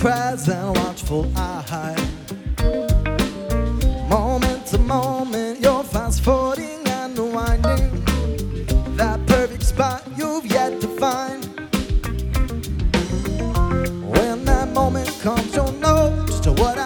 present watchful eye. Moment to moment, you're fast forwarding and winding that perfect spot you've yet to find. When that moment comes, you'll know just what